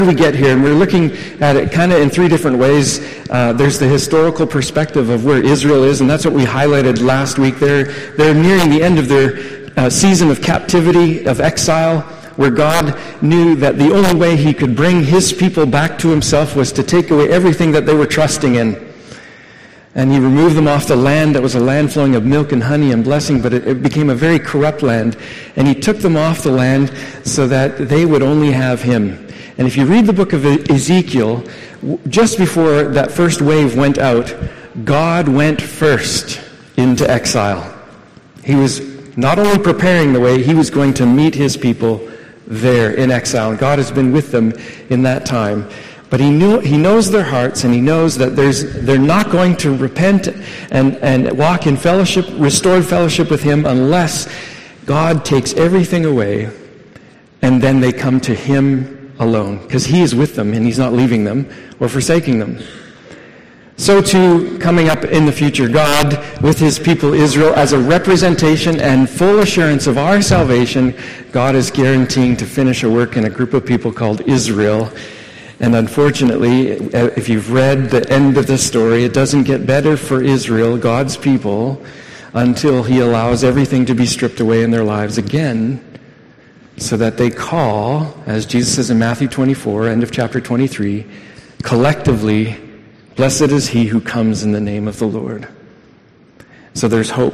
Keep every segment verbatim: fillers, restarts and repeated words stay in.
we get here, and we're looking at it kind of in three different ways. Uh, there's the historical perspective of where Israel is, and that's what we highlighted last week. They're, they're nearing the end of their uh, season of captivity, of exile, where God knew that the only way he could bring his people back to himself was to take away everything that they were trusting in. And he removed them off the land that was a land flowing of milk and honey and blessing, but it, it became a very corrupt land. And he took them off the land so that they would only have him. And if you read the book of Ezekiel, just before that first wave went out, God went first into exile. He was not only preparing the way, he was going to meet his people there in exile. And God has been with them in that time. But he knew, he knows their hearts, and he knows that there's they're not going to repent and, and walk in fellowship, restored fellowship with him, unless God takes everything away, and then they come to him alone, because he is with them, and he's not leaving them or forsaking them. So too, coming up in the future, God, with his people Israel, as a representation and full assurance of our salvation, God is guaranteeing to finish a work in a group of people called Israel. And unfortunately, if you've read the end of the story, it doesn't get better for Israel, God's people, until he allows everything to be stripped away in their lives again, so that they call, as Jesus says in Matthew twenty-four, end of chapter twenty-three, collectively, blessed is he who comes in the name of the Lord. So there's hope.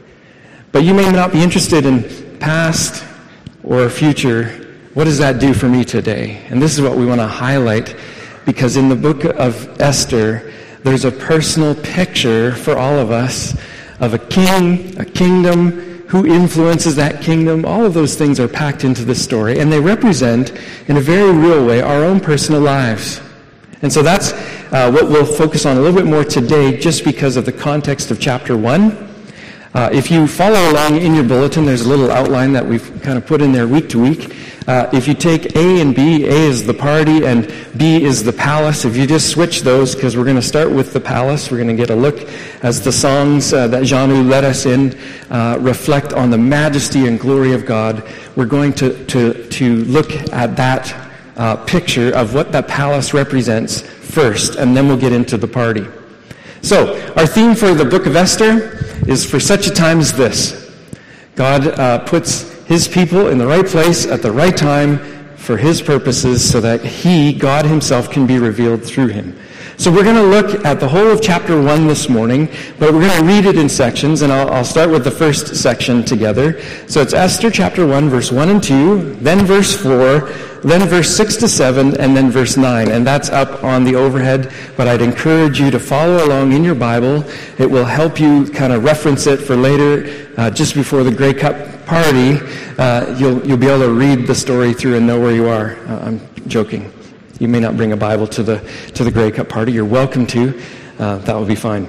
But you may not be interested in past or future. What does that do for me today? And this is what we want to highlight, because in the book of Esther, there's a personal picture for all of us of a king, a kingdom, who influences that kingdom. All of those things are packed into this story, and they represent, in a very real way, our own personal lives. And so that's uh, what we'll focus on a little bit more today, just because of the context of chapter one. Uh, if you follow along in your bulletin, there's a little outline that we've kind of put in there week to week. Uh, if you take A and B, A is the party and B is the palace. If you just switch those, because we're going to start with the palace, we're going to get a look as the songs uh, that Janu led us in uh, reflect on the majesty and glory of God. We're going to, to, to look at that uh, picture of what that palace represents first, and then we'll get into the party. So, our theme for the book of Esther is for such a time as this. God uh, puts his people in the right place at the right time for his purposes, so that he, God himself, can be revealed through him. So we're going to look at the whole of chapter one this morning, but we're going to read it in sections, and I'll, I'll start with the first section together. So it's Esther chapter one, verse one and two, then verse four, then verse six to seven, and then verse nine. And that's up on the overhead, but I'd encourage you to follow along in your Bible. It will help you kind of reference it for later, uh, just before the Grey Cup party. Uh, you'll, you'll be able to read the story through and know where you are. Uh, I'm joking. You may not bring a Bible to the to the Grey Cup party. You're welcome to. Uh, that will be fine.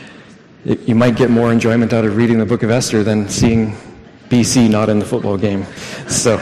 It, you might get more enjoyment out of reading the book of Esther than seeing B C not in the football game. So,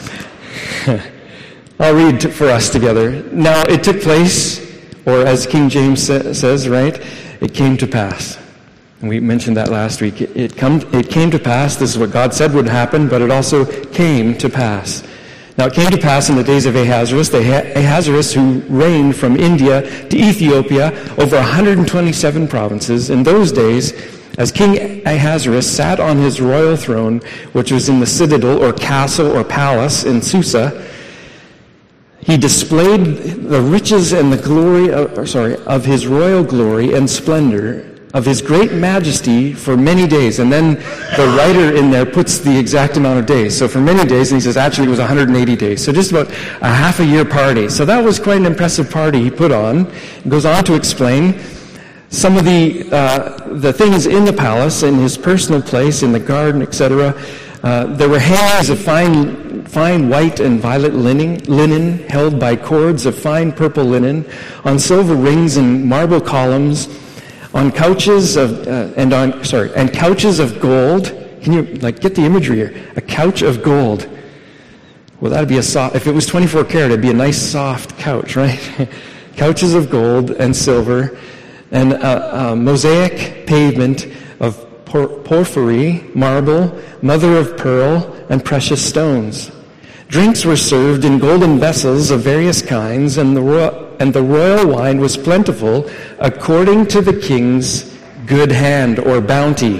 I'll read t- for us together. Now it took place, or as King James sa- says, right, it came to pass. And we mentioned that last week. It, it, come, it came to pass. This is what God said would happen, but it also came to pass. Now it came to pass in the days of Ahasuerus, the Ahasuerus who reigned from India to Ethiopia over one hundred twenty-seven provinces. In those days, as King Ahasuerus sat on his royal throne, which was in the citadel or castle or palace in Susa, he displayed the riches and the glory, of, or sorry, of his royal glory and splendor, of his great majesty for many days. And then the writer in there puts the exact amount of days. So for many days, and he says actually it was one hundred eighty days. So just about a half a year party. So that was quite an impressive party he put on. He goes on to explain some of the uh, the things in the palace, in his personal place, in the garden, et cetera. Uh, there were hangings of fine, fine white and violet linen, linen held by cords of fine purple linen, on silver rings and marble columns, on couches of uh, and on sorry and couches of gold. Can you like get the imagery here? A couch of gold. Well, that'd be a soft. If it was twenty-four karat, it'd be a nice soft couch, right? Couches of gold and silver, and a, a mosaic pavement of por- porphyry, marble, mother of pearl, and precious stones. Drinks were served in golden vessels of various kinds, and the royal, and the royal wine was plentiful according to the king's good hand or bounty.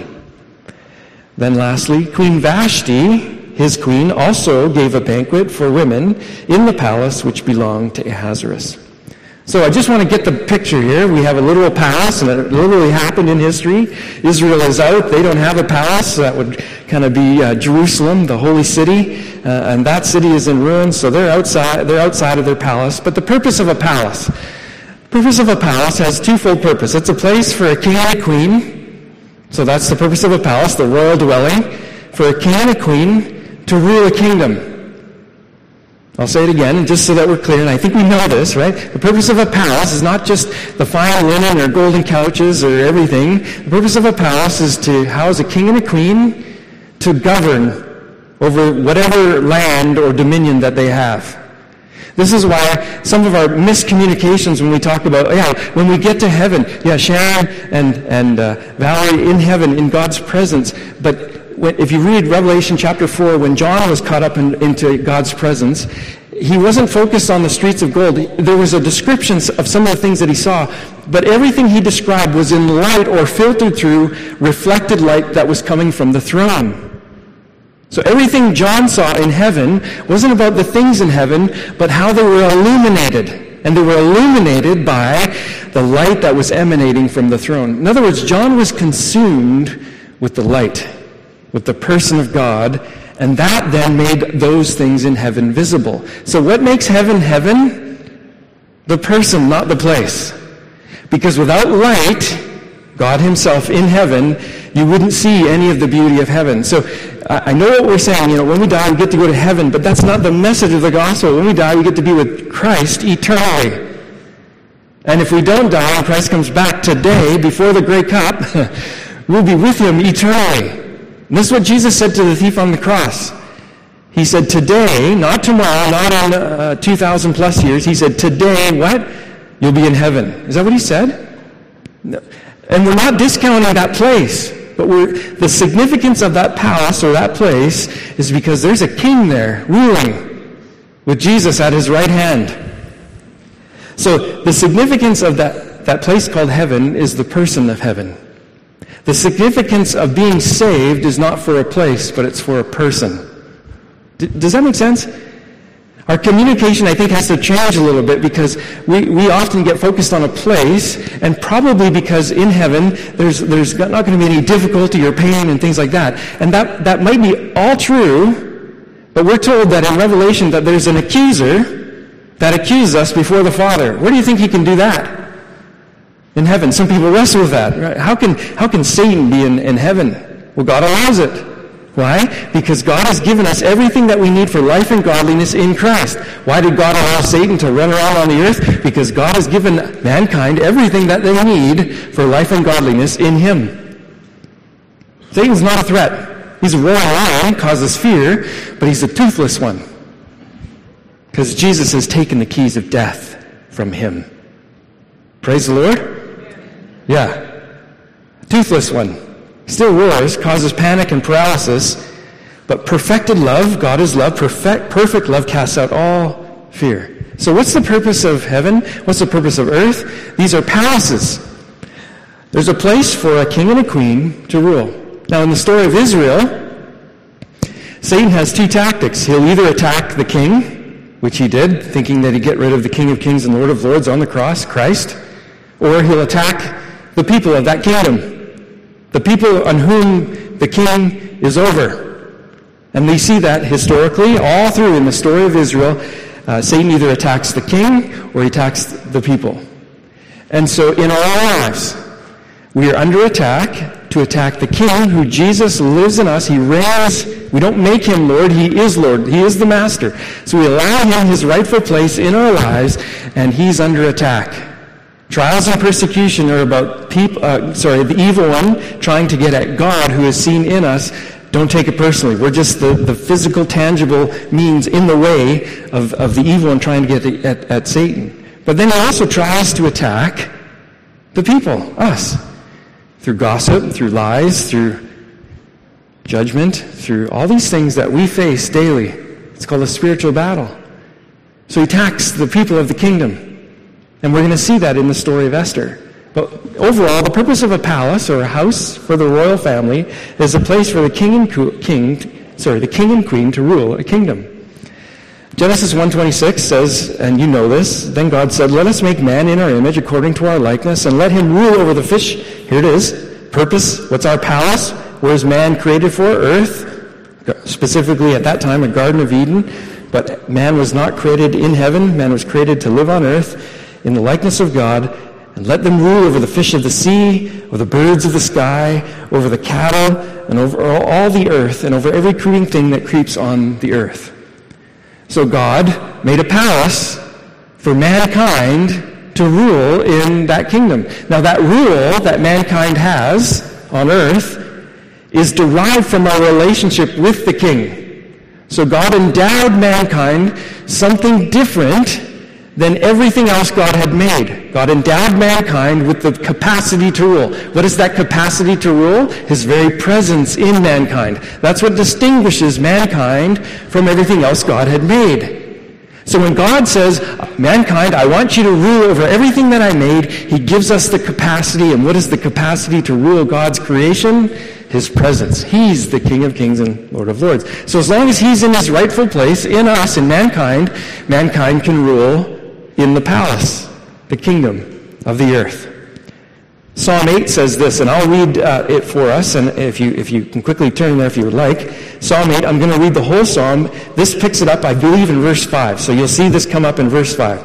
Then lastly, Queen Vashti, his queen, also gave a banquet for women in the palace which belonged to Ahasuerus. So I just want to get the picture here. We have a literal palace, and it literally happened in history. Israel is out. They don't have a palace. That would kind of be uh, Jerusalem, the holy city, uh, and that city is in ruins. So they're outside. They're outside of their palace. But the purpose of a palace, the purpose of a palace has twofold purpose. It's a place for a king and a queen. So that's the purpose of a palace, the royal dwelling, for a king and a queen to rule a kingdom. I'll say it again, just so that we're clear, and I think we know this, right? The purpose of a palace is not just the fine linen or golden couches or everything. The purpose of a palace is to house a king and a queen to govern over whatever land or dominion that they have. This is why some of our miscommunications when we talk about, yeah, when we get to heaven, yeah, Sharon and, and uh, Valerie in heaven, in God's presence, but if you read Revelation chapter four, when John was caught up in, into God's presence, he wasn't focused on the streets of gold. There was a description of some of the things that he saw, but everything he described was in light or filtered through reflected light that was coming from the throne. So everything John saw in heaven wasn't about the things in heaven, but how they were illuminated. And they were illuminated by the light that was emanating from the throne. In other words, John was consumed with the light, with the person of God, and that then made those things in heaven visible. So what makes heaven heaven? The person, not the place. Because without light, God himself in heaven, you wouldn't see any of the beauty of heaven. So I know what we're saying, you know, when we die we get to go to heaven, but that's not the message of the gospel. When we die we get to be with Christ eternally. And if we don't die and Christ comes back today before the great cup, we'll be with him eternally. And this is what Jesus said to the thief on the cross. He said, today, not tomorrow, not in uh, two thousand plus years. He said, today, what? You'll be in heaven. Is that what he said? No. And we're not discounting that place. But we're, the significance of that palace or that place is because there's a king there ruling with Jesus at his right hand. So the significance of that, that place called heaven is the person of heaven. The significance of being saved is not for a place, but it's for a person. D- does that make sense? Our communication, I think, has to change a little bit because we, we often get focused on a place, and probably because in heaven there's there's not going to be any difficulty or pain and things like that. And that, that might be all true, but we're told that in Revelation that there's an accuser that accuses us before the Father. Where do you think he can do that? In heaven. Some people wrestle with that. Right? How can how can Satan be in, in heaven? Well, God allows it. Why? Because God has given us everything that we need for life and godliness in Christ. Why did God allow Satan to run around on the earth? Because God has given mankind everything that they need for life and godliness in him. Satan's not a threat. He's a roaring lion, causes fear, but he's a toothless one. Because Jesus has taken the keys of death from him. Praise the Lord. Yeah. Toothless one. Still roars, causes panic and paralysis, but perfected love, God is love, perfect, perfect love casts out all fear. So what's the purpose of heaven? What's the purpose of earth? These are palaces. There's a place for a king and a queen to rule. Now in the story of Israel, Satan has two tactics. He'll either attack the king, which he did, thinking that he'd get rid of the King of Kings and Lord of Lords on the cross, Christ, or he'll attack the people of that kingdom. The people on whom the king is over. And we see that historically, all through in the story of Israel, uh, Satan either attacks the king or he attacks the people. And so in our lives, we are under attack to attack the king who Jesus lives in us. He reigns. We don't make him Lord. He is Lord. He is the master. So we allow him his rightful place in our lives, and he's under attack. Trials and persecution are about people, uh, sorry, the evil one trying to get at God who is seen in us. Don't take it personally. We're just the, the physical, tangible means in the way of, of the evil one trying to get at, at Satan. But then he also tries to attack the people, us, through gossip, through lies, through judgment, through all these things that we face daily. It's called a spiritual battle. So he attacks the people of the kingdom. And we're going to see that in the story of Esther. But overall, the purpose of a palace or a house for the royal family is a place for the king and co- king, sorry, the king and queen to rule a kingdom. Genesis one twenty-six says, and you know this, then God said, let us make man in our image according to our likeness, and let him rule over the fish. Here it is. Purpose, what's our palace? Where is man created for? Earth. Specifically at that time, a Garden of Eden. But man was not created in heaven. Man was created to live on earth in the likeness of God. And let them rule over the fish of the sea, over the birds of the sky, over the cattle, and over all the earth, and over every creeping thing that creeps on the earth. So God made a palace for mankind to rule in that kingdom. Now that rule that mankind has on earth is derived from our relationship with the king. So God endowed mankind something different than everything else God had made. God endowed mankind with the capacity to rule. What is that capacity to rule? His very presence in mankind. That's what distinguishes mankind from everything else God had made. So when God says, mankind, I want you to rule over everything that I made, he gives us the capacity. And what is the capacity to rule God's creation? His presence. He's the King of Kings and Lord of Lords. So as long as he's in his rightful place in us, in mankind, mankind can rule in the palace, the kingdom of the earth. Psalm eight says this, and I'll read uh, it for us, and if you if you can quickly turn there if you would like. Psalm eight, I'm going to read the whole psalm. This picks it up, I believe, in verse five. So you'll see this come up in verse five.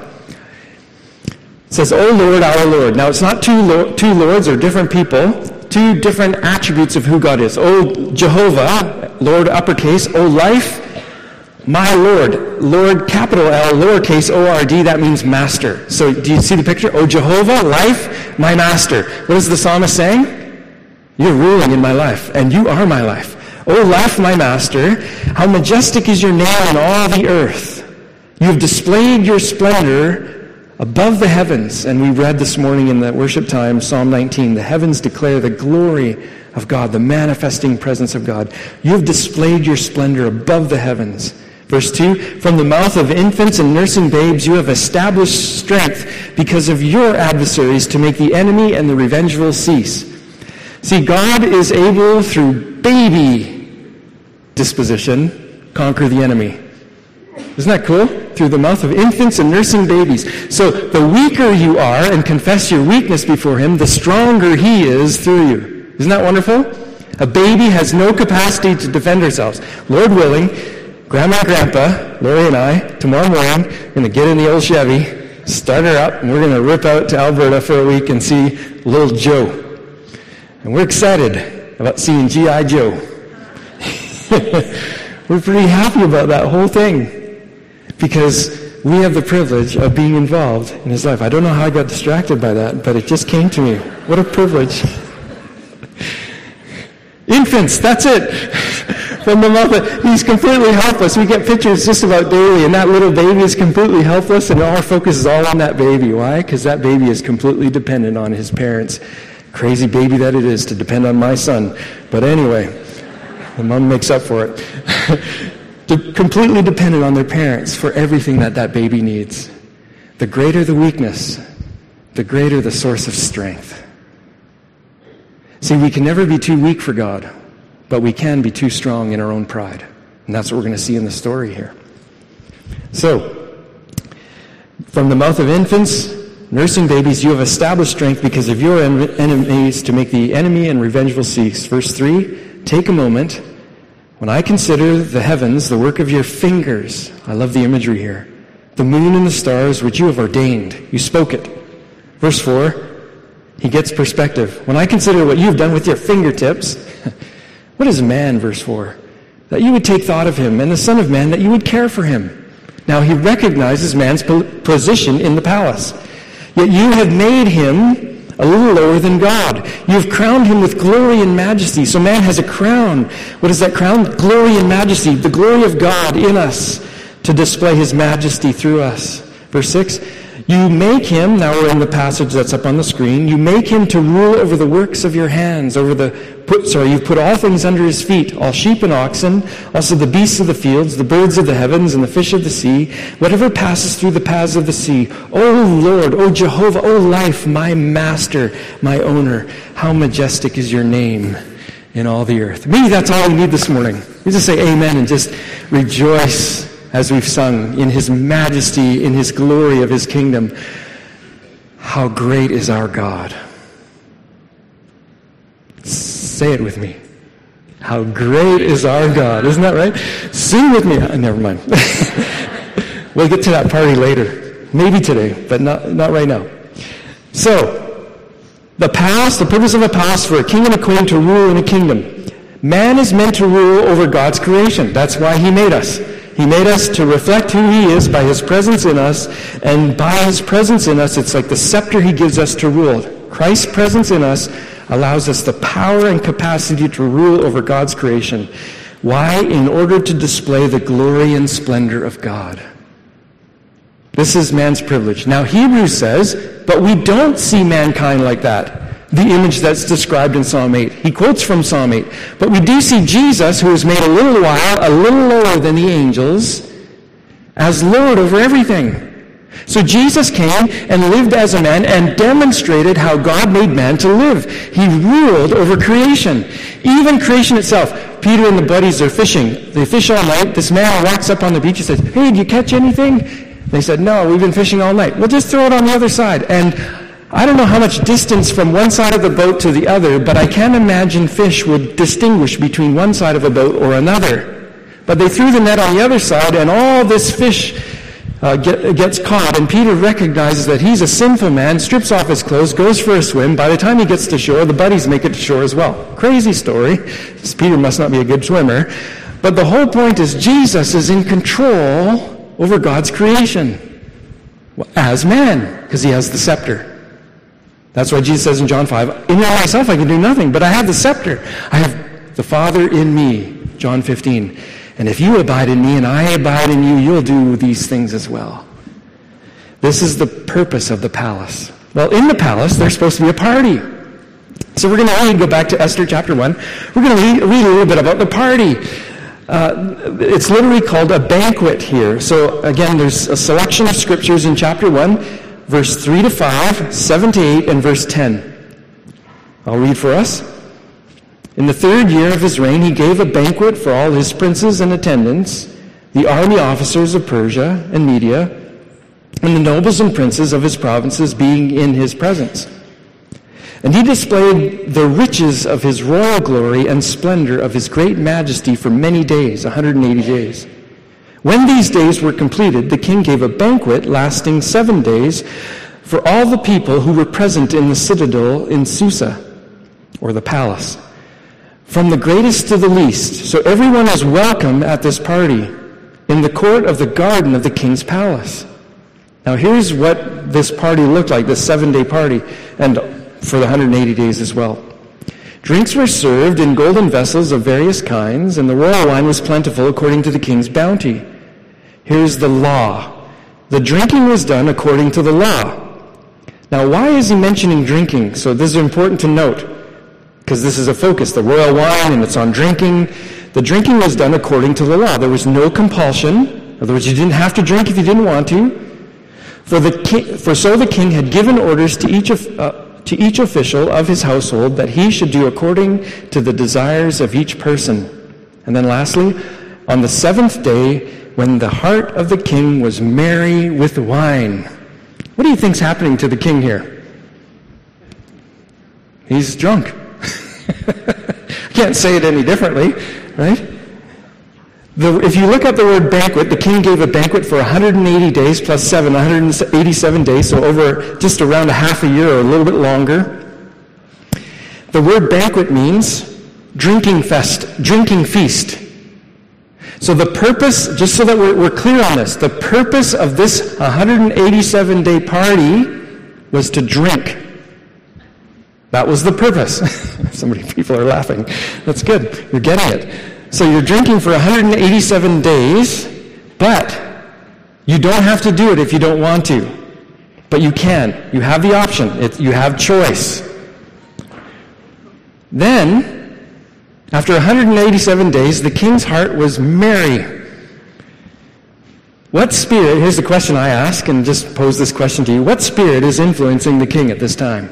It says, O Lord, our Lord. Now it's not two, lo- two lords or different people, two different attributes of who God is. O Jehovah, Lord uppercase, O life, my Lord, Lord capital L, lowercase O R D, that means master. So do you see the picture? Oh Jehovah, life, my master. What is the psalmist saying? You're ruling in my life, and you are my life. Oh life, my master, how majestic is your name in all the earth. You have displayed your splendor above the heavens. And we read this morning in the worship time, Psalm nineteen, the heavens declare the glory of God, the manifesting presence of God. You have displayed your splendor above the heavens. Verse two, from the mouth of infants and nursing babes you have established strength because of your adversaries to make the enemy and the revengeful cease. See, God is able through baby disposition conquer the enemy. Isn't that cool? Through the mouth of infants and nursing babies. So the weaker you are and confess your weakness before him, the stronger he is through you. Isn't that wonderful? A baby has no capacity to defend herself. Lord willing, Grandma and Grandpa, Lori and I, tomorrow morning, we're going to get in the old Chevy, start her up, and we're going to rip out to Alberta for a week and see little Joe. And we're excited about seeing G I Joe. We're pretty happy about that whole thing because we have the privilege of being involved in his life. I don't know how I got distracted by that, but it just came to me. What a privilege. Infants, that's it. From the mother, he's completely helpless. We get pictures just about daily, and that little baby is completely helpless, and our focus is all on that baby. Why? Because that baby is completely dependent on his parents. Crazy baby that it is to depend on my son. But anyway, the mom makes up for it. They're completely dependent on their parents for everything that that baby needs. The greater the weakness, the greater the source of strength. See, we can never be too weak for God, but we can be too strong in our own pride. And that's what we're going to see in the story here. So, from the mouth of infants, nursing babies, you have established strength because of your en- enemies to make the enemy and revengeful cease. Verse three, take a moment. When I consider the heavens, the work of your fingers, I love the imagery here, the moon and the stars which you have ordained. You spoke it. Verse four, he gets perspective. When I consider what you've done with your fingertips, what is man, verse four? That you would take thought of him, and the Son of Man, that you would care for him. Now he recognizes man's position in the palace. Yet you have made him a little lower than God. You have crowned him with glory and majesty. So man has a crown. What is that crown? Glory and majesty. The glory of God in us to display his majesty through us. Verse six, You make him, now we're in the passage that's up on the screen, you make him to rule over the works of your hands, over the, put, sorry, you've put all things under his feet, all sheep and oxen, also the beasts of the fields, the birds of the heavens, and the fish of the sea, whatever passes through the paths of the sea. O Lord, O Jehovah, O life, my master, my owner, how majestic is your name in all the earth. Maybe that's all we need this morning. We just say amen and just rejoice as we've sung, in his majesty, in his glory of his kingdom. How great is our God. Say it with me. How great is our God. Isn't that right? Sing with me. Oh, never mind. We'll get to that party later. Maybe today, but not, not right now. So, the palace, the purpose of a palace for a king and a queen to rule in a kingdom. Man is meant to rule over God's creation. That's why he made us. He made us to reflect who he is by his presence in us, and by his presence in us, it's like the scepter he gives us to rule. Christ's presence in us allows us the power and capacity to rule over God's creation. Why? In order to display the glory and splendor of God. This is man's privilege. Now Hebrews says, but we don't see mankind like that. The image that's described in Psalm eight. He quotes from Psalm eight. But we do see Jesus, who is made a little while, a little lower than the angels, as Lord over everything. So Jesus came and lived as a man and demonstrated how God made man to live. He ruled over creation. Even creation itself. Peter and the buddies are fishing. They fish all night. This man walks up on the beach and says, hey, did you catch anything? They said, no, we've been fishing all night. Well, just throw it on the other side. And I don't know how much distance from one side of the boat to the other, but I can't imagine fish would distinguish between one side of a boat or another. But they threw the net on the other side, and all this fish uh, get, gets caught, and Peter recognizes that he's a sinful man, strips off his clothes, goes for a swim. By the time he gets to shore, the buddies make it to shore as well. Crazy story. This Peter must not be a good swimmer. But the whole point is Jesus is in control over God's creation as man, because he has the scepter. That's why Jesus says in John five, in and of myself I can do nothing, but I have the scepter. I have the Father in me, John fifteen. And if you abide in me and I abide in you, you'll do these things as well. This is the purpose of the palace. Well, in the palace, there's supposed to be a party. So we're going to read, go back to Esther chapter one. We're going to read, read a little bit about the party. Uh, it's literally called a banquet here. So again, there's a selection of scriptures in chapter one. Verse three to five, seven to eight, and verse ten. I'll read for us. In the third year of his reign, he gave a banquet for all his princes and attendants, the army officers of Persia and Media, and the nobles and princes of his provinces being in his presence. And he displayed the riches of his royal glory and splendor of his great majesty for many days, one hundred eighty days. When these days were completed, the king gave a banquet lasting seven days for all the people who were present in the citadel in Susa, or the palace, from the greatest to the least. So everyone is welcome at this party in the court of the garden of the king's palace. Now here's what this party looked like, this seven-day party, and for the one hundred eighty days as well. Drinks were served in golden vessels of various kinds, and the royal wine was plentiful according to the king's bounty. Here's the law. The drinking was done according to the law. Now, why is he mentioning drinking? So this is important to note, because this is a focus, the royal wine, and it's on drinking. The drinking was done according to the law. There was no compulsion. In other words, you didn't have to drink if you didn't want to. For, the king, for so the king had given orders to each of... Uh, to each official of his household that he should do according to the desires of each person. And then lastly, on the seventh day, when the heart of the king was merry with wine. What do you think's happening to the king here? He's drunk. I can't say it any differently, right? The, if you look at the word banquet, the king gave a banquet for one hundred eighty days plus seven, one hundred eighty-seven days, so over just around a half a year or a little bit longer. The word banquet means drinking fest, drinking feast. So the purpose, just so that we're, we're clear on this, the purpose of this one hundred eighty-seven day party was to drink. That was the purpose. So many people are laughing. That's good. You're getting it. So you're drinking for one hundred eighty-seven days, but you don't have to do it if you don't want to. But you can. You have the option. It, you have choice. Then, after one hundred eighty-seven days, the king's heart was merry. What spirit, here's the question I ask, and just pose this question to you. What spirit is influencing the king at this time?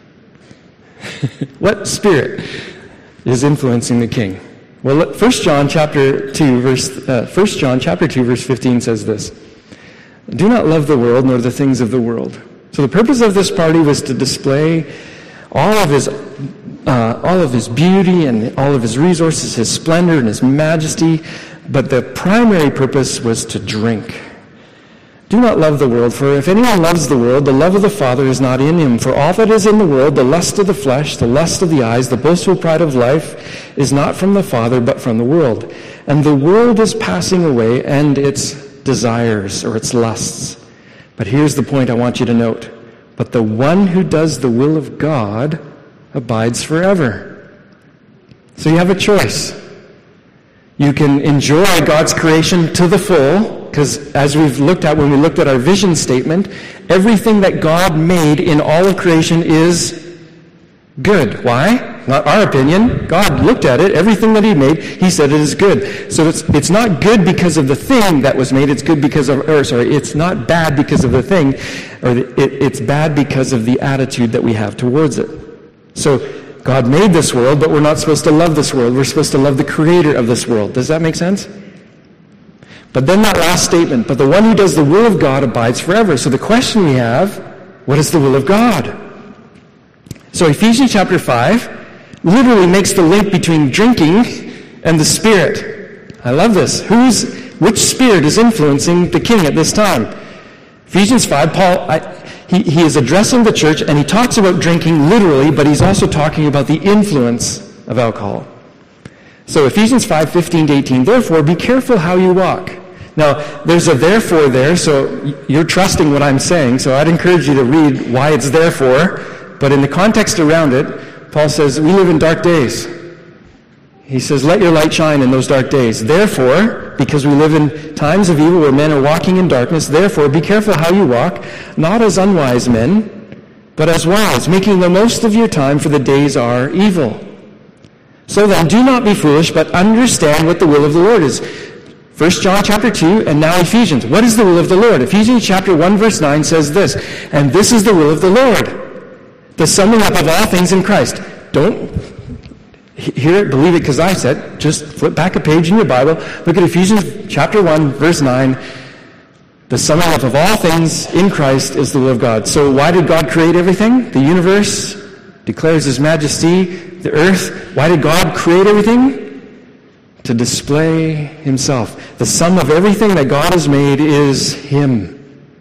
What spirit is influencing the king? Well, First John chapter two, verse uh, First John chapter two, verse fifteen says this: "Do not love the world nor the things of the world." So the purpose of this party was to display all of his uh, all of his beauty and all of his resources, his splendor and his majesty, but the primary purpose was to drink. "Do not love the world, for if anyone loves the world, the love of the Father is not in him. For all that is in the world, the lust of the flesh, the lust of the eyes, the boastful pride of life, is not from the Father, but from the world. And the world is passing away, and its desires, or its lusts. But here's the point I want you to note. But the one who does the will of God abides forever." So you have a choice. You can enjoy God's creation to the full, because as we've looked at when we looked at our vision statement, everything that God made in all of creation is good. Why? Not our opinion. God looked at it. Everything that he made, he said it is good. So it's it's not good because of the thing that was made. It's good because of, or sorry, it's not bad because of the thing, or the, it, it's bad because of the attitude that we have towards it. So God made this world, but we're not supposed to love this world. We're supposed to love the creator of this world. Does that make sense? But then that last statement, "But the one who does the will of God abides forever." So the question we have, what is the will of God? So Ephesians chapter five literally makes the link between drinking and the Spirit. I love this. Who's, which spirit is influencing the king at this time? Ephesians five, Paul, I, he, he is addressing the church, and he talks about drinking literally, but he's also talking about the influence of alcohol. So Ephesians five, fifteen to eighteen, "Therefore, be careful how you walk." Now, there's a therefore there, so you're trusting what I'm saying, so I'd encourage you to read why it's therefore, but in the context around it, Paul says, we live in dark days. He says, let your light shine in those dark days. Therefore, because we live in times of evil where men are walking in darkness, therefore, be careful how you walk, not as unwise men, but as wise, making the most of your time, for the days are evil. So then, do not be foolish, but understand what the will of the Lord is. First John chapter two, and now Ephesians. What is the will of the Lord? Ephesians chapter one, verse nine says this: "And this is the will of the Lord, the summing up of all things in Christ." Don't hear it, believe it because I said. Just flip back a page in your Bible. Look at Ephesians chapter one, verse nine. The summing up of all things in Christ is the will of God. So why did God create everything? The universe declares his majesty, the earth. Why did God create everything? To display himself. The sum of everything that God has made is him.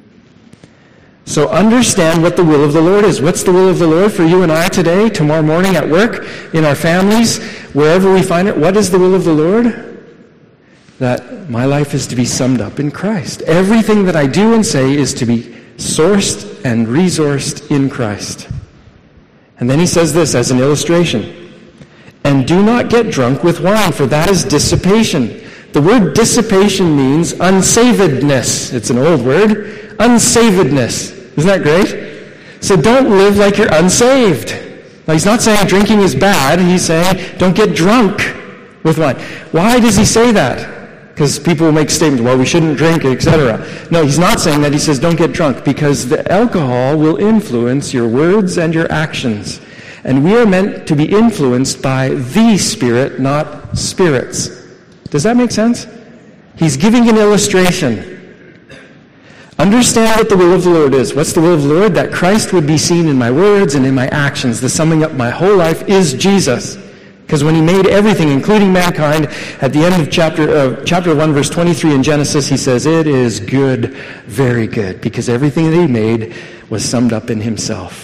So understand what the will of the Lord is. What's the will of the Lord for you and I today, tomorrow morning at work, in our families, wherever we find it? What is the will of the Lord? That my life is to be summed up in Christ. Everything that I do and say is to be sourced and resourced in Christ. And then he says this as an illustration. "And do not get drunk with wine, for that is dissipation." The word dissipation means unsavedness. It's an old word. Unsavedness. Isn't that great? So don't live like you're unsaved. Now, he's not saying drinking is bad. He's saying don't get drunk with wine. Why does he say that? Because people will make statements, well, we shouldn't drink, et cetera. No, he's not saying that. He says don't get drunk, because the alcohol will influence your words and your actions. And we are meant to be influenced by the Spirit, not spirits. Does that make sense? He's giving an illustration. Understand what the will of the Lord is. What's the will of the Lord? That Christ would be seen in my words and in my actions. The summing up my whole life is Jesus. Because when he made everything, including mankind, at the end of chapter uh, chapter one, verse twenty-three in Genesis, he says, it is good, very good, because everything that he made was summed up in himself.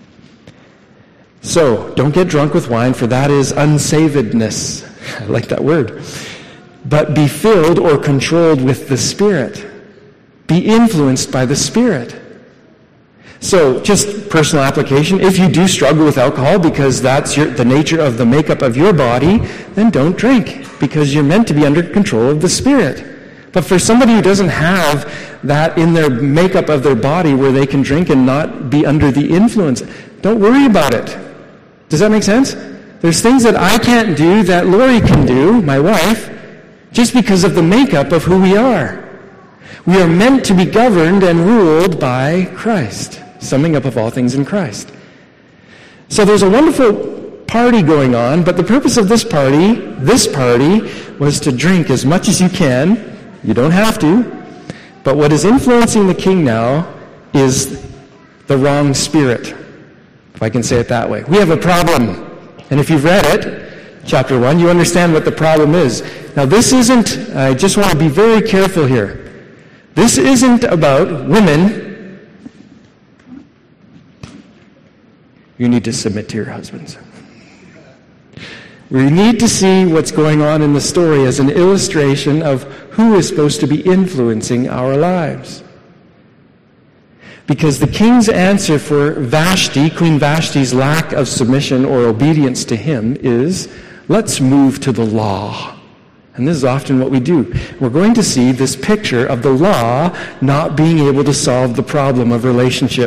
So, don't get drunk with wine, for that is unsavedness. I like that word. But be filled or controlled with the Spirit. Be influenced by the Spirit. So, just personal application. If you do struggle with alcohol because that's your, the nature of the makeup of your body, then don't drink, because you're meant to be under control of the Spirit. But for somebody who doesn't have that in their makeup of their body where they can drink and not be under the influence, don't worry about it. Does that make sense? There's things that I can't do that Lori can do, my wife, just because of the makeup of who we are. We are meant to be governed and ruled by Christ, summing up of all things in Christ. So there's a wonderful party going on, but the purpose of this party, this party, was to drink as much as you can. You don't have to. But what is influencing the king now is the wrong spirit, if I can say it that way. We have a problem. And if you've read it, chapter one, you understand what the problem is. Now this isn't, I just want to be very careful here. This isn't about women. You need to submit to your husbands. We need to see what's going on in the story as an illustration of who is supposed to be influencing our lives. Because the king's answer for Vashti, Queen Vashti's lack of submission or obedience to him is, let's move to the law. And this is often what we do. We're going to see this picture of the law not being able to solve the problem of relationship.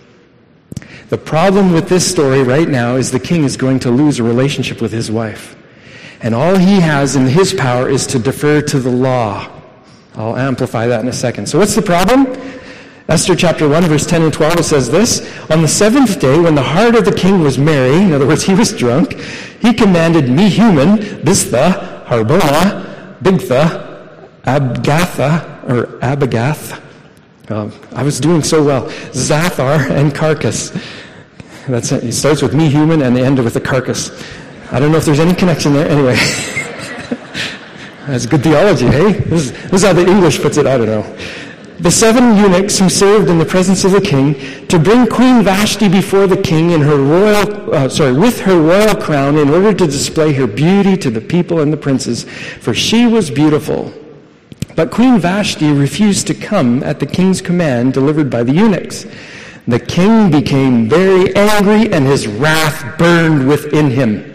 The problem with this story right now is the king is going to lose a relationship with his wife. And all he has in his power is to defer to the law. I'll amplify that in a second. So what's the problem? Esther chapter one, verse ten and twelve, it says this, on the seventh day, when the heart of the king was merry, in other words, he was drunk, he commanded Mehuman, Biztha, Harbona, Bigtha, Abgatha, or Abagath. Um, I was doing so well. Zathar and Carcass. That's it. It starts with Mehuman and they end with a carcass. I don't know if there's any connection there. Anyway. That's good theology, hey? This is, this is how the English puts it. I don't know. The seven eunuchs who served in the presence of the king to bring Queen Vashti before the king in her royal, uh, sorry, with her royal crown in order to display her beauty to the people and the princes, for she was beautiful. But Queen Vashti refused to come at the king's command delivered by the eunuchs. The king became very angry and his wrath burned within him.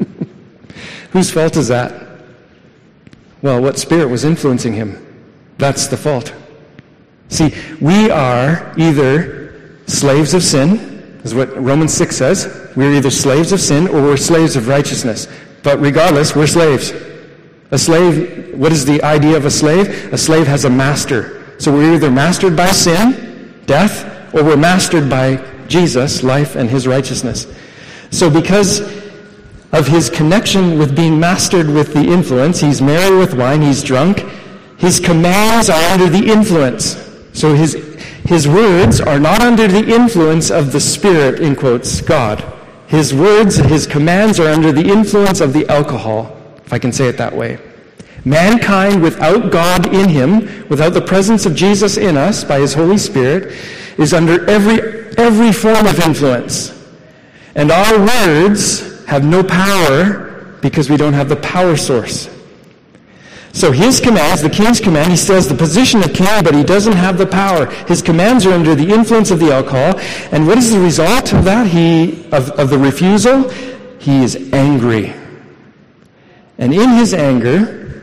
Whose fault is that? Well, what spirit was influencing him? That's the fault. See, we are either slaves of sin, is what Romans six says. We're either slaves of sin or we're slaves of righteousness. But regardless, we're slaves. A slave, what is the idea of a slave? A slave has a master. So we're either mastered by sin, death, or we're mastered by Jesus, life, and his righteousness. So because of his connection with being mastered with the influence, he's merry with wine, he's drunk, his commands are under the influence. So his his words are not under the influence of the Spirit, in quotes, God. His words, his commands are under the influence of the alcohol, if I can say it that way. Mankind without God in him, without the presence of Jesus in us by his Holy Spirit, is under every every form of influence. And our words have no power because we don't have the power source. So his commands, the king's command, he still has the position of king, but he doesn't have the power. His commands are under the influence of the alcohol. And what is the result of that? He of, of the refusal? He is angry. And in his anger,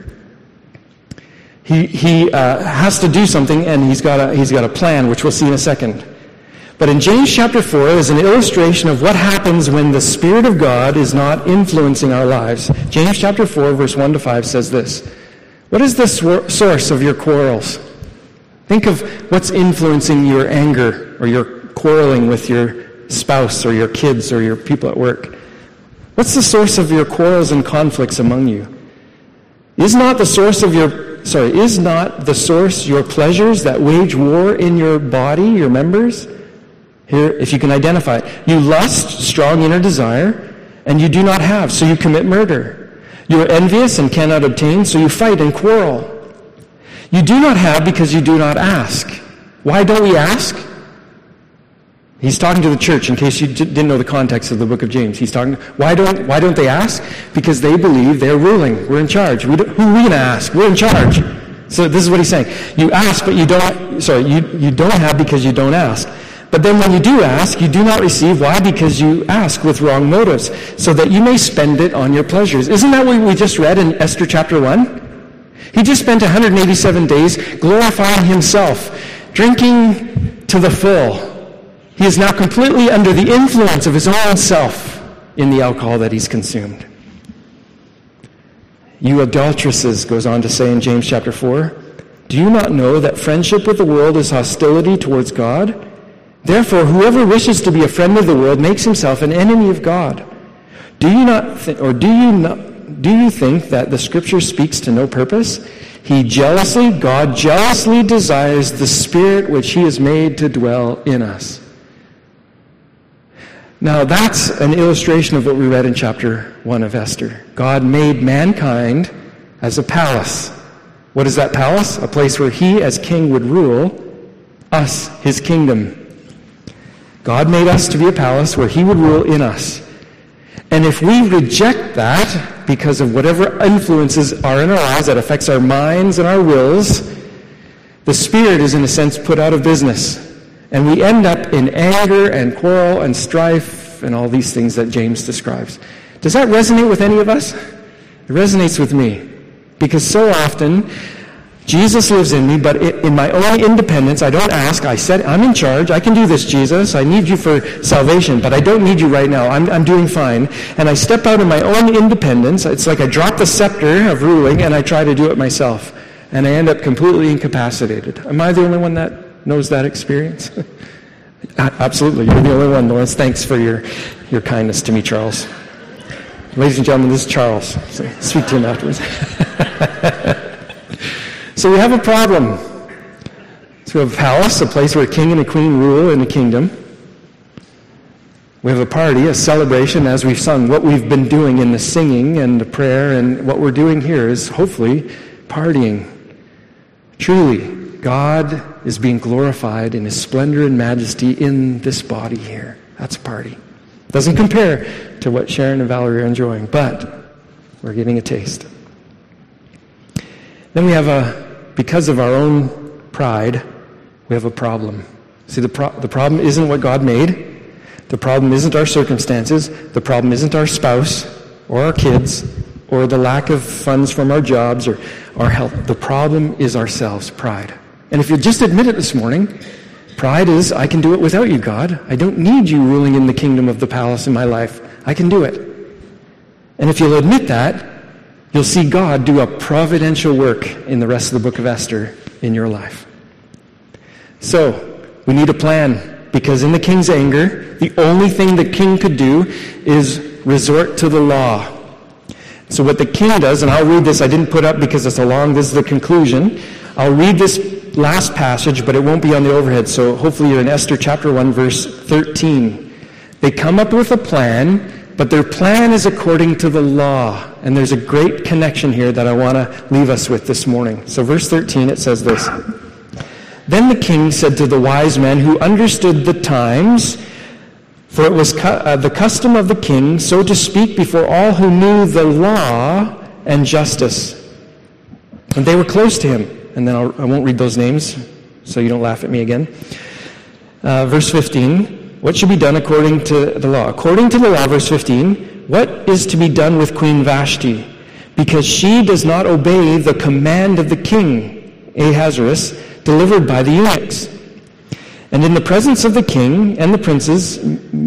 he he uh, has to do something, and he's got a he's got a plan, which we'll see in a second. But in James chapter four is an illustration of what happens when the Spirit of God is not influencing our lives. James chapter four, verse one to five says this. What is the swor- source of your quarrels? Think of what's influencing your anger or your quarreling with your spouse or your kids or your people at work. What's the source of your quarrels and conflicts among you? Is not the source of your, sorry, is not the source your pleasures that wage war in your body, your members? Here, if you can identify it. You lust, strong inner desire, and you do not have, so you commit murder. You are envious and cannot obtain, so you fight and quarrel. You do not have because you do not ask. Why don't we ask? He's talking to the church, in case you didn't know the context of the book of James. He's talking, why don't why don't they ask? Because they believe they're ruling. We're in charge. We who are we going to ask? We're in charge. So this is what he's saying. You ask, but you don't, sorry, you, you don't have because you don't ask. But then when you do ask, you do not receive. Why? Because you ask with wrong motives, so that you may spend it on your pleasures. Isn't that what we just read in Esther chapter one? He just spent one hundred eighty-seven days glorifying himself, drinking to the full. He is now completely under the influence of his own self in the alcohol that he's consumed. You adulteresses, goes on to say in James chapter four, do you not know that friendship with the world is hostility towards God? Therefore, whoever wishes to be a friend of the world makes himself an enemy of God. Do you not, th- or do you not, do you think that the Scripture speaks to no purpose? He jealously, God jealously desires the Spirit which He has made to dwell in us. Now, that's an illustration of what we read in chapter one of Esther. God made mankind as a palace. What is that palace? A place where He, as king, would rule us, His kingdom. God made us to be a palace where He would rule in us. And if we reject that because of whatever influences are in our lives that affects our minds and our wills, the Spirit is in a sense put out of business. And we end up in anger and quarrel and strife and all these things that James describes. Does that resonate with any of us? It resonates with me. Because so often, Jesus lives in me, but in my own independence, I don't ask. I said, I'm in charge. I can do this, Jesus. I need you for salvation, but I don't need you right now. I'm, I'm doing fine. And I step out in my own independence. It's like I drop the scepter of ruling and I try to do it myself. And I end up completely incapacitated. Am I the only one that knows that experience? Absolutely. You're the only one, Lawrence. Thanks for your, your kindness to me, Charles. Ladies and gentlemen, this is Charles. So speak to him afterwards. So we have a problem. So we have a palace, a place where a king and a queen rule in a kingdom. We have a party, a celebration, as we've sung. What we've been doing in the singing and the prayer, and what we're doing here is hopefully partying. Truly, God is being glorified in His splendor and majesty in this body here. That's a party. Doesn't compare to what Sharon and Valerie are enjoying, but we're getting a taste. Then we have a, because of our own pride, we have a problem. See, the, pro- the problem isn't what God made. The problem isn't our circumstances. The problem isn't our spouse or our kids or the lack of funds from our jobs or our health. The problem is ourselves, pride. And if you just admit it this morning, pride is, I can do it without you, God. I don't need you ruling in the kingdom of the palace in my life. I can do it. And if you'll admit that, you'll see God do a providential work in the rest of the book of Esther in your life. So, we need a plan, because in the king's anger, the only thing the king could do is resort to the law. So what the king does, and I'll read this, I didn't put up because it's a long, this is the conclusion. I'll read this last passage, but it won't be on the overhead, so hopefully you're in Esther chapter one, verse thirteen. They come up with a plan, but their plan is according to the law. And there's a great connection here that I want to leave us with this morning. So verse thirteen, it says this. Then the king said to the wise men who understood the times, for it was cu- uh, the custom of the king so to speak before all who knew the law and justice. And they were close to him. And then I'll, I won't read those names, so you don't laugh at me again. Uh, verse fifteen. What should be done according to the law? According to the law, verse fifteen, what is to be done with Queen Vashti? Because she does not obey the command of the king, Ahasuerus, delivered by the eunuchs. And in the presence of the king and the princes,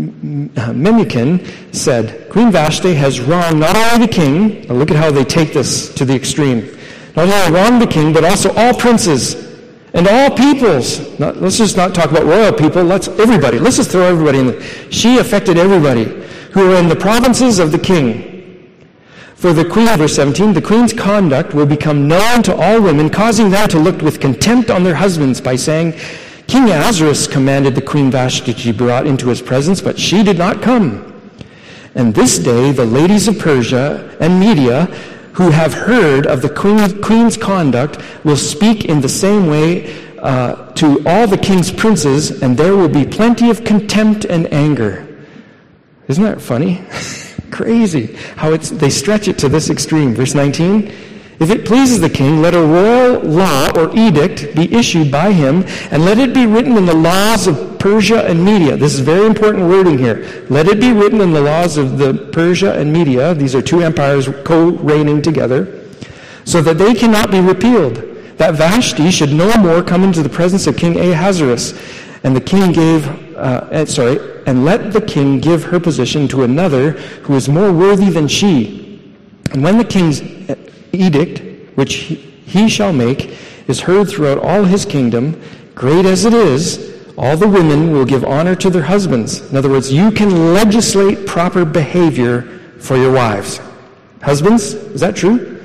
Memucan said, Queen Vashti has wronged not only the king, now look at how they take this to the extreme, not only wronged the king, but also all princes, and all peoples. Not, let's just not talk about royal people. Let's everybody. Let's just throw everybody in. The, she affected everybody who were in the provinces of the king. For the queen, verse seventeen, the queen's conduct will become known to all women, causing them to look with contempt on their husbands by saying, King Ahasuerus commanded the queen Vashti to be brought into his presence, but she did not come. And this day the ladies of Persia and Media, who have heard of the queen, queen's conduct, will speak in the same way uh, to all the king's princes, and there will be plenty of contempt and anger. Isn't that funny? Crazy how it's, they stretch it to this extreme. Verse nineteen, if it pleases the king, let a royal law or edict be issued by him, and let it be written in the laws of Persia and Media. This is very important wording here. Let it be written in the laws of the Persia and Media. These are two empires co-reigning together. so that they cannot be repealed, that Vashti should no more come into the presence of King Ahasuerus. And the king gave, uh, sorry, and let the king give her position to another who is more worthy than she. And when the king's edict, which he, he shall make, is heard throughout all his kingdom, great as it is, all the women will give honor to their husbands. In other words, you can legislate proper behavior for your wives. Husbands, is that true?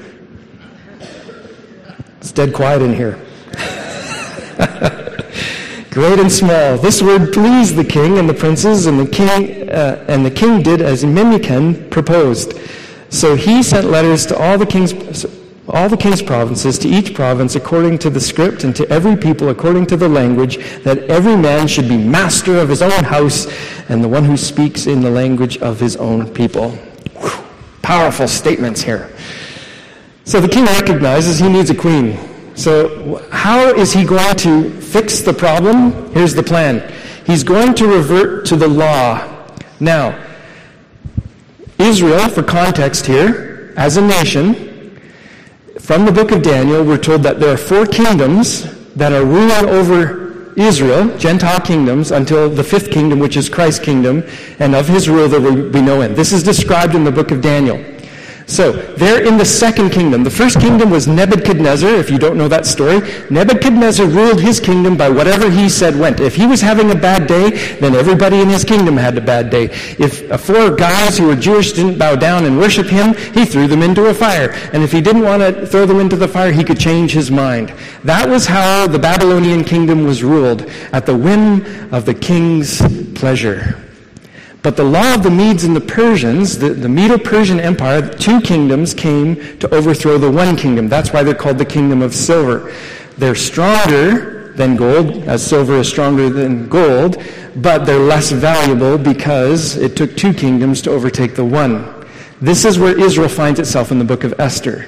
It's dead quiet in here. Great and small. This word pleased the king and the princes, and the king uh, and the king did as Memucan proposed. So he sent letters to all the king's all the king's provinces, to each province according to the script, and to every people according to the language, that every man should be master of his own house, and the one who speaks in the language of his own people. Whew. Powerful statements here. So the king recognizes he needs a queen. So how is he going to fix the problem? Here's the plan. He's going to revert to the law. Now, Israel, for context here, as a nation, from the book of Daniel, we're told that there are four kingdoms that are ruling over Israel, Gentile kingdoms, until the fifth kingdom, which is Christ's kingdom, and of his rule there will be no end. This is described in the book of Daniel. So, they're in the second kingdom. The first kingdom was Nebuchadnezzar, if you don't know that story. Nebuchadnezzar ruled his kingdom by whatever he said went. If he was having a bad day, then everybody in his kingdom had a bad day. If uh, four guys who were Jewish didn't bow down and worship him, he threw them into a fire. And if he didn't want to throw them into the fire, he could change his mind. That was how the Babylonian kingdom was ruled, at the whim of the king's pleasure. But the law of the Medes and the Persians, the, the Medo-Persian Empire, two kingdoms came to overthrow the one kingdom. That's why they're called the kingdom of silver. They're stronger than gold, as silver is stronger than gold, but they're less valuable because it took two kingdoms to overtake the one. This is where Israel finds itself in the book of Esther.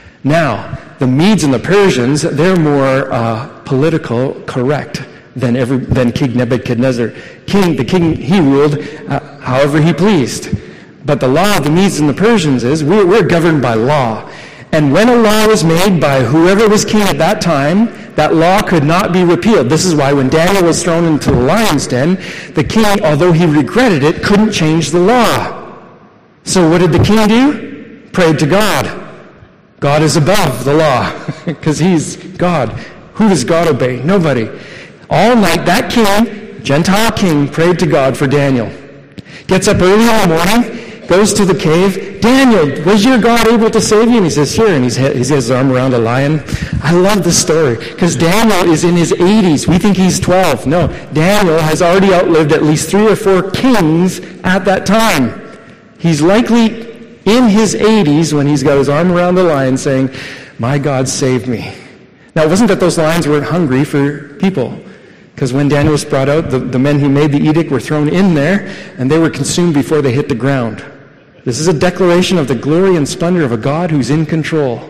Now, the Medes and the Persians, they're more uh, political correct than every, than King Nebuchadnezzar. King, the king, he ruled uh, however he pleased. But the law of the Medes and the Persians is we're, we're governed by law. And when a law was made by whoever was king at that time, that law could not be repealed. This is why when Daniel was thrown into the lion's den, the king, although he regretted it, couldn't change the law. So what did the king do? Prayed to God. God is above the law because he's God. Who does God obey? Nobody. All night, that king, Gentile king, prayed to God for Daniel. Gets up early in the morning, goes to the cave. Daniel, was your God able to save you? And he says, sure. And he's, he has his arm around a lion. I love this story because Daniel is in his eighties. We think he's twelve. No, Daniel has already outlived at least three or four kings at that time. He's likely in his eighties when he's got his arm around the lion saying, my God saved me. Now, it wasn't that those lions weren't hungry for people. Because when Daniel was brought out, the, the men who made the edict were thrown in there, and they were consumed before they hit the ground. This is a declaration of the glory and splendor of a God who's in control.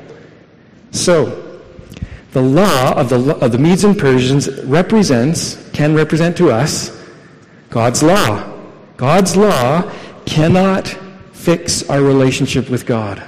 So, the law of the, of the Medes and Persians represents, can represent to us, God's law. God's law cannot fix our relationship with God.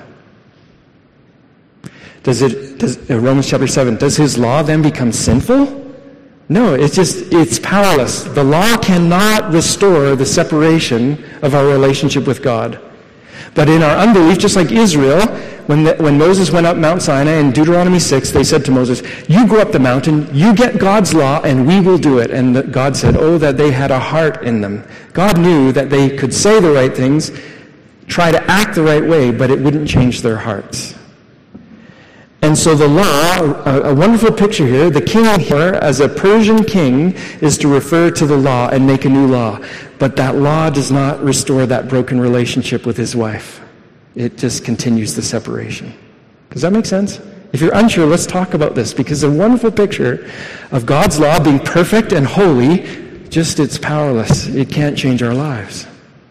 Does it, does, uh, Romans chapter seven, does his law then become sinful? No, it's just, it's powerless. The law cannot restore the separation of our relationship with God. But in our unbelief, just like Israel, when the, when Moses went up Mount Sinai in Deuteronomy six, they said to Moses, you go up the mountain, you get God's law, and we will do it. And the, God said, oh, that they had a heart in them. God knew that they could say the right things, try to act the right way, but it wouldn't change their hearts. And so the law, a, a wonderful picture here, the king here, as a Persian king, is to refer to the law and make a new law. But that law does not restore that broken relationship with his wife. It just continues the separation. Does that make sense? If you're unsure, let's talk about this, because it's a wonderful picture of God's law being perfect and holy, just it's powerless. It can't change our lives.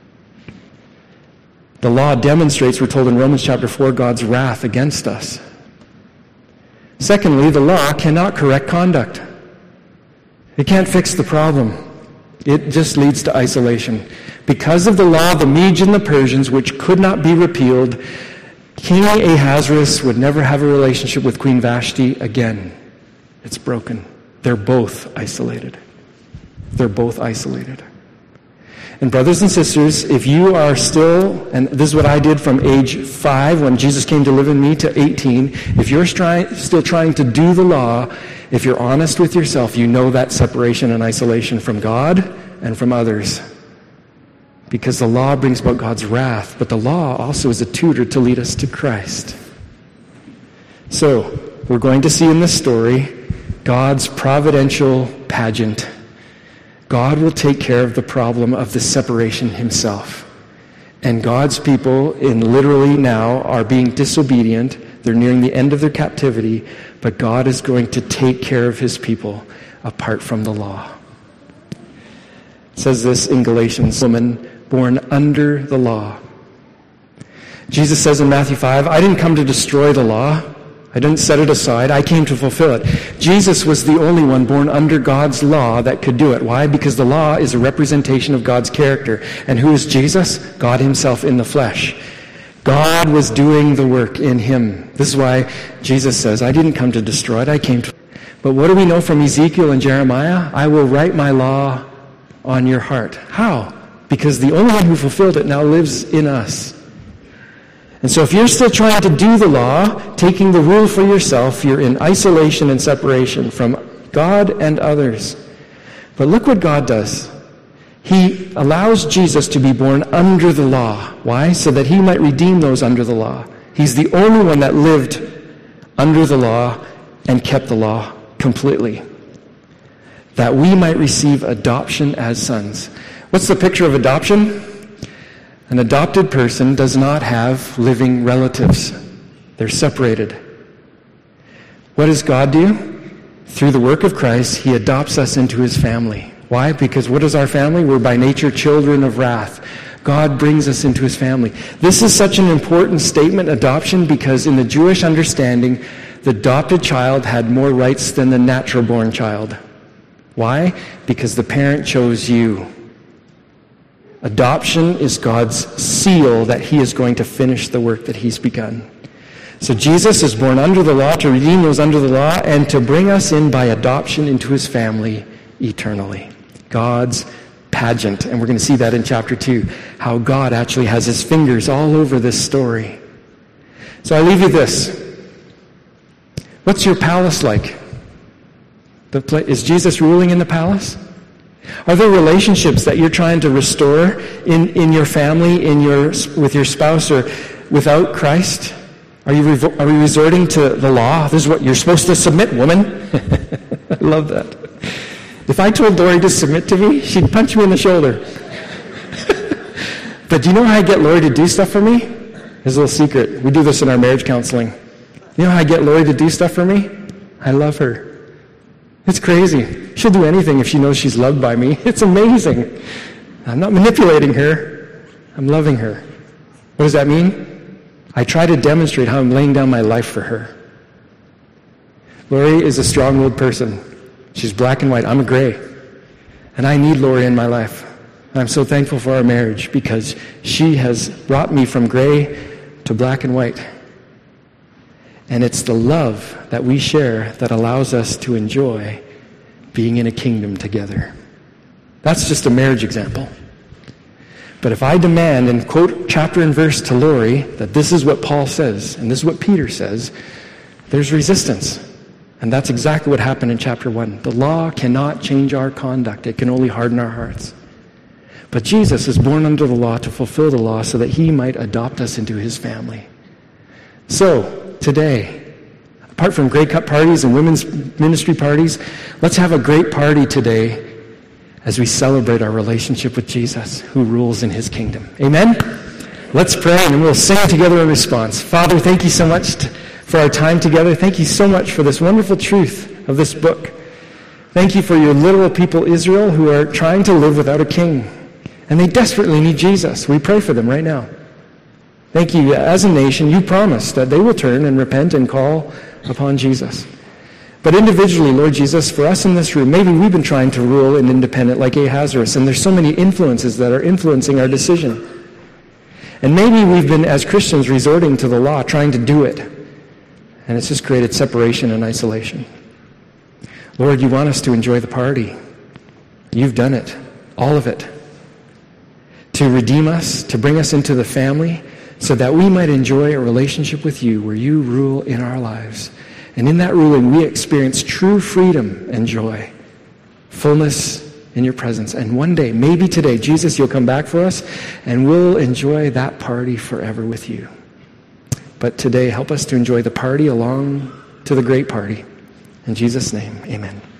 The law demonstrates, we're told in Romans chapter four, God's wrath against us. Secondly, the law cannot correct conduct. It can't fix the problem. It just leads to isolation. Because of the law of the Medes and the Persians, which could not be repealed, King Ahasuerus would never have a relationship with Queen Vashti again. It's broken. They're both isolated. They're both isolated. And brothers and sisters, if you are still, and this is what I did from age five when Jesus came to live in me to eighteen, if you're stri- still trying to do the law, if you're honest with yourself, you know that separation and isolation from God and from others. Because the law brings about God's wrath, but the law also is a tutor to lead us to Christ. So, we're going to see in this story God's providential pageant. God will take care of the problem of the separation himself. And God's people, in literally now, are being disobedient. They're nearing the end of their captivity, but God is going to take care of his people apart from the law. It says this in Galatians, woman born under the law. Jesus says in Matthew five, I didn't come to destroy the law. I didn't set it aside. I came to fulfill it. Jesus was the only one born under God's law that could do it. Why? Because the law is a representation of God's character. And who is Jesus? God himself in the flesh. God was doing the work in him. This is why Jesus says, I didn't come to destroy it. I came to... But what do we know from Ezekiel and Jeremiah? I will write my law on your heart. How? Because the only one who fulfilled it now lives in us. And so if you're still trying to do the law, taking the rule for yourself, you're in isolation and separation from God and others. But look what God does. He allows Jesus to be born under the law. Why? So that he might redeem those under the law. He's the only one that lived under the law and kept the law completely. That we might receive adoption as sons. What's the picture of adoption? An adopted person does not have living relatives. They're separated. What does God do? Through the work of Christ, he adopts us into his family. Why? Because what is our family? We're by nature children of wrath. God brings us into his family. This is such an important statement, adoption, because in the Jewish understanding, the adopted child had more rights than the natural-born child. Why? Because the parent chose you. Adoption is God's seal that he is going to finish the work that he's begun. So Jesus is born under the law to redeem those under the law and to bring us in by adoption into his family eternally. God's pageant. And we're going to see that in chapter two, how God actually has his fingers all over this story. So I leave you this. What's your palace like? The pla- is Jesus ruling in the palace? Are there relationships that you're trying to restore in, in your family, in your with your spouse, or without Christ? Are you revo- are you resorting to the law? This is what you're supposed to submit, woman. I love that. If I told Lori to submit to me, she'd punch me in the shoulder. But do you know how I get Lori to do stuff for me? There's a little secret. We do this in our marriage counseling. You know how I get Lori to do stuff for me? I love her. It's crazy. She'll do anything if she knows she's loved by me. It's amazing. I'm not manipulating her. I'm loving her. What does that mean? I try to demonstrate how I'm laying down my life for her. Lori is a strong-willed person. She's black and white. I'm a gray. And I need Lori in my life. And I'm so thankful for our marriage because she has brought me from gray to black and white. And it's the love that we share that allows us to enjoy being in a kingdom together. That's just a marriage example. But if I demand and quote chapter and verse to Lori that this is what Paul says and this is what Peter says, there's resistance. And that's exactly what happened in chapter one. The law cannot change our conduct. It can only harden our hearts. But Jesus is born under the law to fulfill the law so that he might adopt us into his family. So, today, apart from Grey Cup parties and women's ministry parties, let's have a great party today as we celebrate our relationship with Jesus, who rules in his kingdom. Amen? Let's pray and we'll sing together in response. Father, thank you so much t- for our time together. Thank you so much for this wonderful truth of this book. Thank you for your literal people, Israel, who are trying to live without a king. And they desperately need Jesus. We pray for them right now. Thank you. As a nation, you promised that they will turn and repent and call upon Jesus. But individually, Lord Jesus, for us in this room, maybe we've been trying to rule and independent like Ahasuerus, and there's so many influences that are influencing our decision. And maybe we've been, as Christians, resorting to the law, trying to do it. And it's just created separation and isolation. Lord, you want us to enjoy the party. You've done it, all of it. To redeem us, to bring us into the family, so that we might enjoy a relationship with you where you rule in our lives. And in that ruling, we experience true freedom and joy, fullness in your presence. And one day, maybe today, Jesus, you'll come back for us, and we'll enjoy that party forever with you. But today, help us to enjoy the party along to the great party. In Jesus' name, amen.